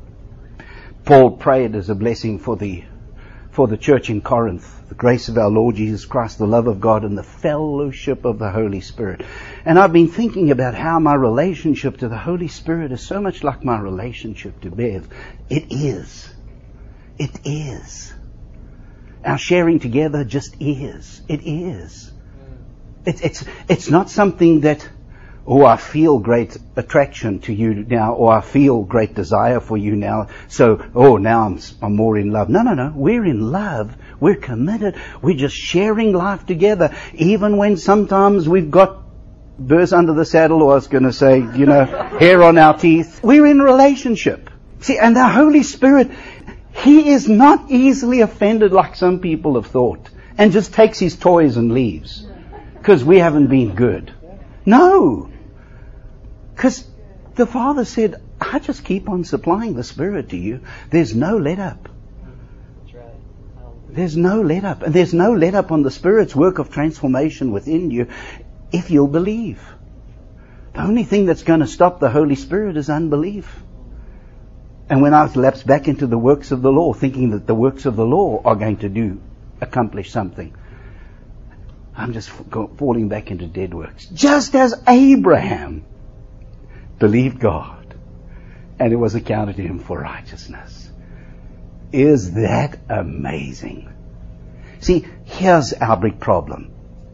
Paul prayed as a blessing for the, for the church in Corinth. The grace of our Lord Jesus Christ, the love of God, and the fellowship of the Holy Spirit. And I've been thinking about how my relationship to the Holy Spirit is so much like my relationship to Bev. It is. It is. Our sharing together just is. It is. It's, it's, it's not something that, oh, I feel great attraction to you now, or I feel great desire for you now, so, oh, now I'm, I'm more in love. No, no, no. We're in love. We're committed. We're just sharing life together, even when sometimes we've got burrs under the saddle, or I was going to say, you know, hair on our teeth. We're in relationship. See, and the Holy Spirit, He is not easily offended like some people have thought, and just takes His toys and leaves because we haven't been good. No. Because the Father said, I just keep on supplying the Spirit to you. There's no let up. That's right. There's no let up. And there's no let up on the Spirit's work of transformation within you if you'll believe. The only thing that's going to stop the Holy Spirit is unbelief. And when I lapse back into the works of the law, thinking that the works of the law are going to do, accomplish something, I'm just falling back into dead works. Just as Abraham believed God, and it was accounted to him for righteousness. Is that amazing? See, here's our big problem.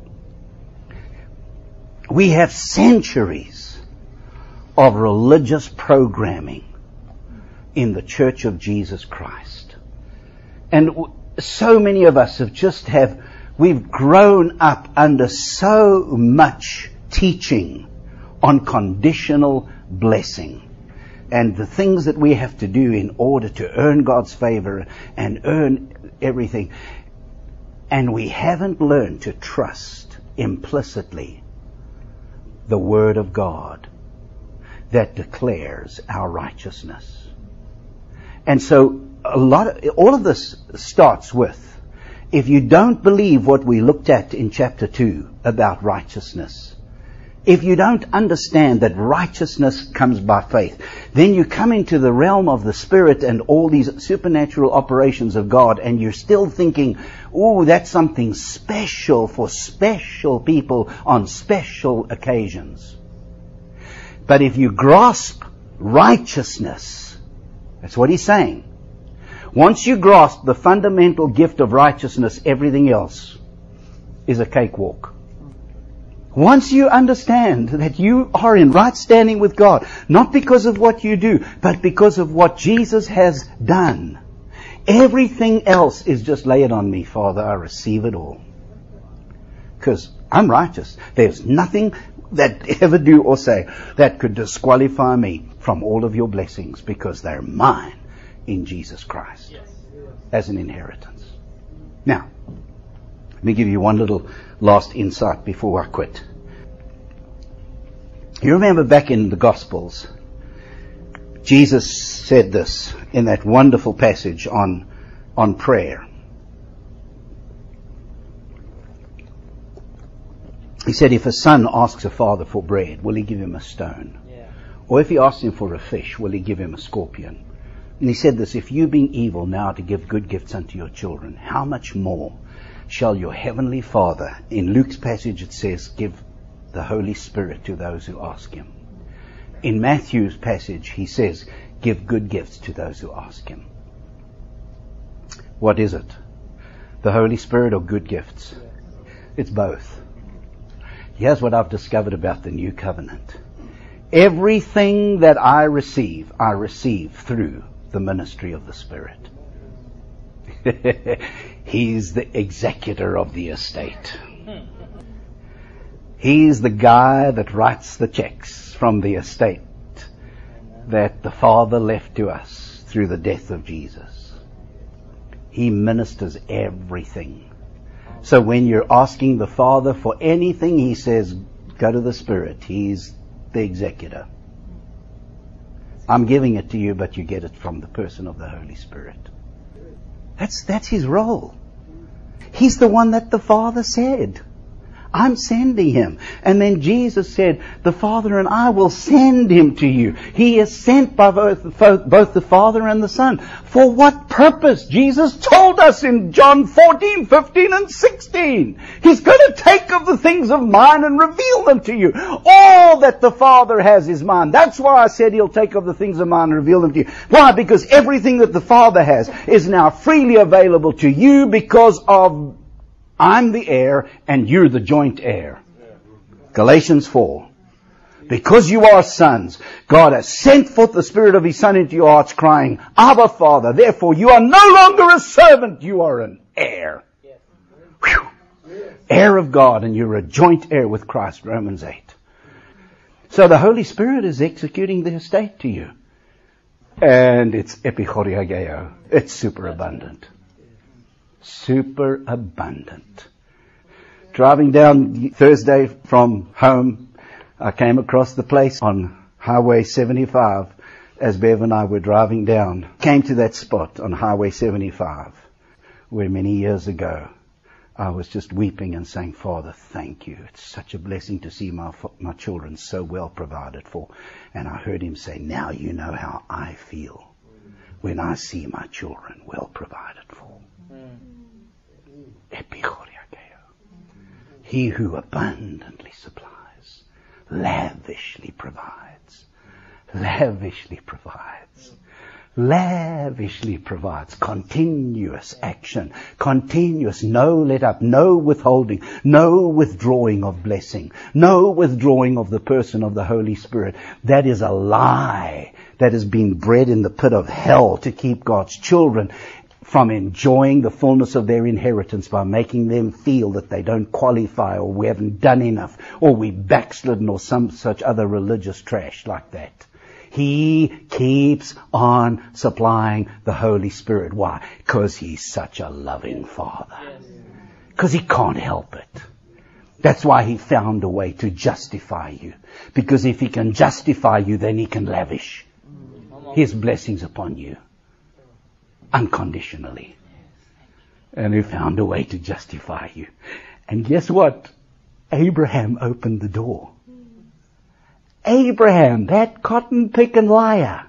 We have centuries of religious programming in the Church of Jesus Christ. And so many of us have just have, we've grown up under so much teaching on conditional blessing and the things that we have to do in order to earn God's favor and earn everything. And we haven't learned to trust implicitly the Word of God that declares our righteousness. And so a lot of, all of this starts with, if you don't believe what we looked at in chapter two about righteousness, if you don't understand that righteousness comes by faith, then you come into the realm of the Spirit and all these supernatural operations of God, and you're still thinking, oh, that's something special for special people on special occasions. But if you grasp righteousness, that's what he's saying. Once you grasp the fundamental gift of righteousness, everything else is a cakewalk. Once you understand that you are in right standing with God, not because of what you do, but because of what Jesus has done, everything else is just lay it on me, Father, I receive it all. Because I'm righteous. There's nothing that ever do or say that could disqualify me from all of your blessings, because they're mine in Jesus Christ as an inheritance. Now, let me give you one little last insight before I quit. You remember back in the Gospels, Jesus said this in that wonderful passage on, on prayer. He said, if a son asks a father for bread, will he give him a stone? Yeah. Or if he asks him for a fish, will he give him a scorpion? And he said this, if you being evil now to give good gifts unto your children, how much more shall your heavenly Father, in Luke's passage it says, give the Holy Spirit to those who ask him. In Matthew's passage he says, give good gifts to those who ask him. What is it? The Holy Spirit or good gifts? It's both. Here's what I've discovered about the new covenant. Everything that I receive, I receive through the ministry of the Spirit. He's the executor of the estate. He's the guy that writes the checks from the estate that the Father left to us through the death of Jesus. He ministers everything. So when you're asking the Father for anything, He says, go to the Spirit. He's the executor. I'm giving it to you, but you get it from the person of the Holy Spirit. That's, that's His role. He's the one that the Father said, I'm sending Him. And then Jesus said, the Father and I will send Him to you. He is sent by both, both the Father and the Son. For what purpose? Jesus told us in John fourteen, fifteen and sixteen. He's going to take of the things of mine and reveal them to you. All that the Father has is mine. That's why I said He'll take of the things of mine and reveal them to you. Why? Because everything that the Father has is now freely available to you because of I'm the heir and you're the joint heir. Galatians four. Because you are sons, God has sent forth the Spirit of His Son into your hearts, crying, Abba, Father. Therefore, you are no longer a servant, you are an heir. Whew. Heir of God, and you're a joint heir with Christ, Romans eight. So the Holy Spirit is executing the estate to you. And it's epichoriageo. It's superabundant. Super abundant. Driving down Thursday from home, I came across the place on Highway seventy-five as Bev and I were driving down. Came to that spot on Highway seventy-five where many years ago I was just weeping and saying, Father, thank you. It's such a blessing to see my my children so well provided for. And I heard Him say, now you know how I feel when I see my children well provided for. He who abundantly supplies, lavishly provides, lavishly provides, lavishly provides. Continuous action, continuous, no let up, no withholding, no withdrawing of blessing, no withdrawing of the person of the Holy Spirit. That is a lie that has been bred in the pit of hell to keep God's children from enjoying the fullness of their inheritance by making them feel that they don't qualify or we haven't done enough or we backslidden or some such other religious trash like that. He keeps on supplying the Holy Spirit. Why? Because He's such a loving Father. Because He can't help it. That's why He found a way to justify you. Because if He can justify you, then He can lavish His blessings upon you. Unconditionally. And He found a way to justify you. And guess what? Abraham opened the door. Abraham, that cotton-picking liar.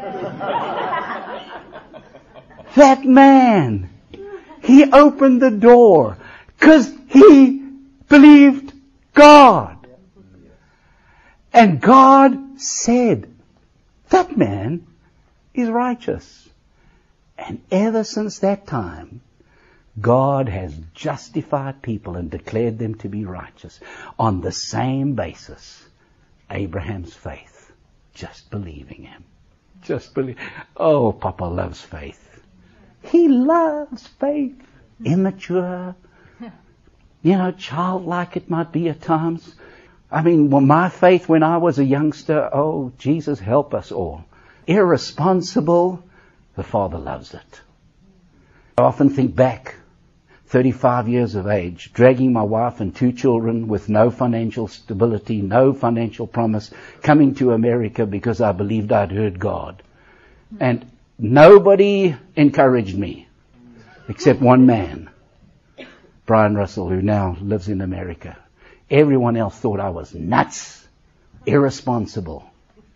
That man. He opened the door because he believed God. And God said, that man is righteous. And ever since that time, God has justified people and declared them to be righteous on the same basis. Abraham's faith. Just believing Him. Just believe. Oh, Papa loves faith. He loves faith. Immature. You know, childlike it might be at times. I mean, well, my faith when I was a youngster, oh, Jesus help us all. Irresponsible. The Father loves it. I often think back, thirty-five years of age, dragging my wife and two children with no financial stability, no financial promise, coming to America because I believed I'd heard God. And nobody encouraged me, except one man, Brian Russell, who now lives in America. Everyone else thought I was nuts, irresponsible.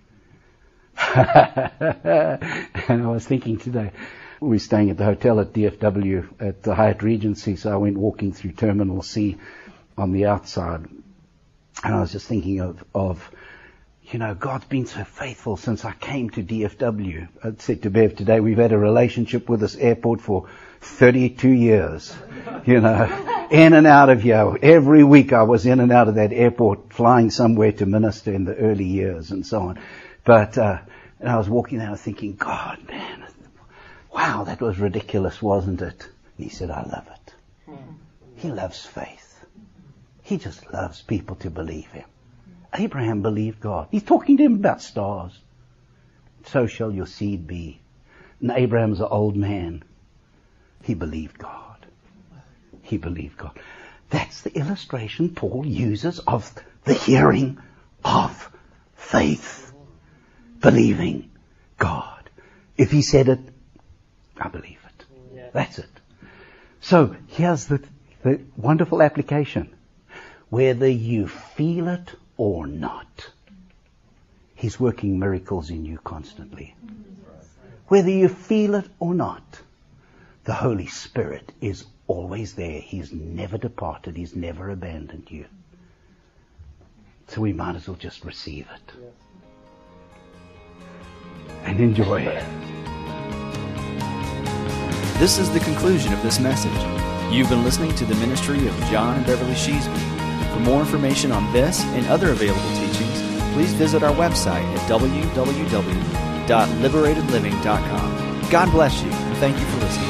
And I was thinking today, we were staying at the hotel at D F W at the Hyatt Regency, so I went walking through Terminal C on the outside. And I was just thinking of, of, you know, God's been so faithful since I came to D F W. I said to Bev today, we've had a relationship with this airport for thirty-two years, you know. In and out of here. Every week I was in and out of that airport, flying somewhere to minister in the early years and so on. But, uh, and I was walking there thinking, God, man, wow, that was ridiculous, wasn't it? And he said, I love it. He loves faith. He just loves people to believe him. Abraham believed God. He's talking to him about stars. So shall your seed be. And Abraham's an old man. He believed God. He believed God. That's the illustration Paul uses of the hearing of faith. Believing God. If he said it, I believe it. Yeah. That's it. So here's the, the wonderful application. Whether you feel it or not, he's working miracles in you constantly. Whether you feel it or not, the Holy Spirit is always there. He's never departed. He's never abandoned you. So we might as well just receive it. And enjoy it. This is the conclusion of this message. You've been listening to the ministry of John and Beverly Sheasby. For more information on this and other available teachings, please visit our website at w w w dot liberated living dot com. God bless you, and thank you for listening.